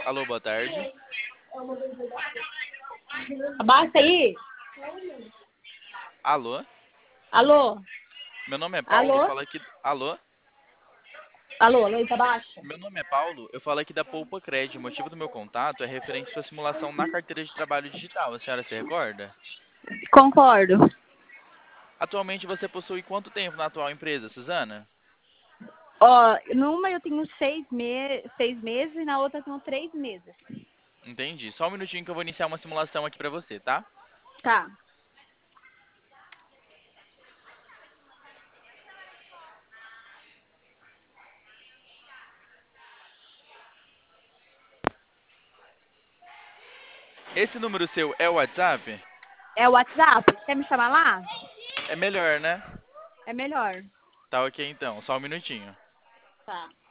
Alô, boa tarde. Abaixa aí. Alô? Alô? Meu nome é Paulo, Alô? falo aqui. Alô? Alô, Luiz, abaixa. Meu nome é Paulo, eu falo aqui da Poupa Cred. O motivo do meu contato é referente à sua simulação na carteira de trabalho digital. A senhora se recorda? Concordo. Atualmente você possui quanto tempo na atual empresa, Suzana? Ó, numa eu tenho 6 meses e na outra eu tenho 3 meses. Entendi. Só um minutinho que eu vou iniciar uma simulação aqui pra você, tá? Tá. Esse número seu é o WhatsApp? É o WhatsApp? Quer me chamar lá? É melhor, né? É melhor. Tá ok então, só um minutinho. Tá.